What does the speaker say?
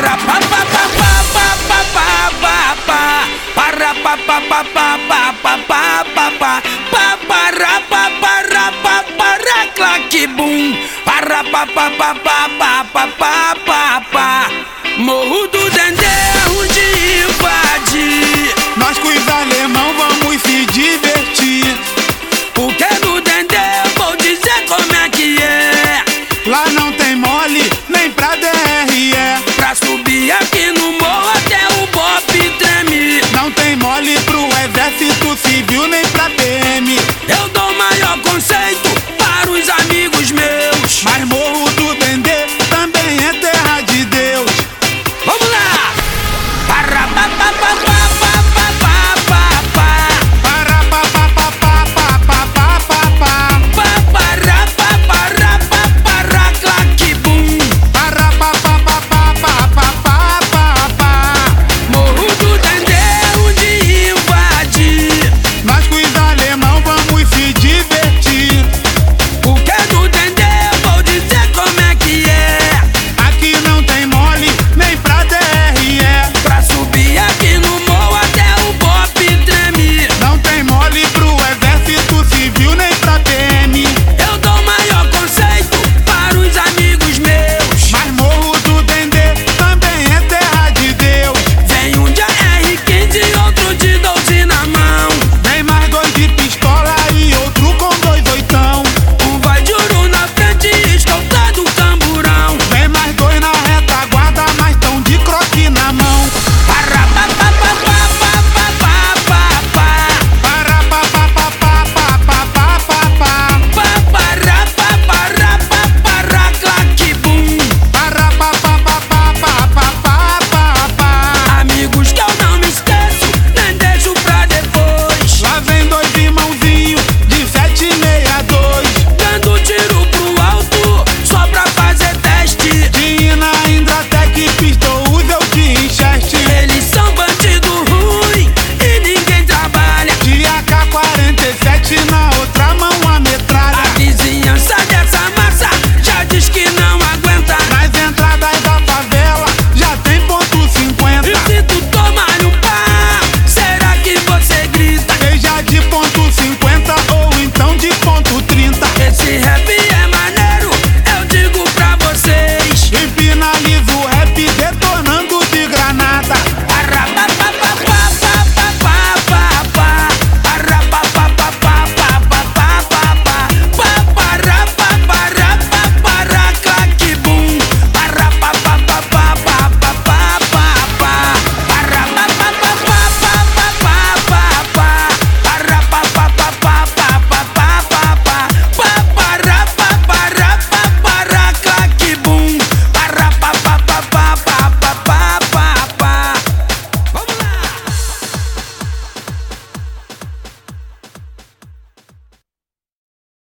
para pa pa pa pa pa pa pa pa para pa pa pa pa pa pa pa pa pa pa para pa para pa para claque bum para pa pa pa pa pa pa pa pa pa. Morro do Dendê onde invadir. Nós com os alemão vamos se divertir. Porque no Dendê eu vou dizer como é que é. Lá não tem mole, nem pra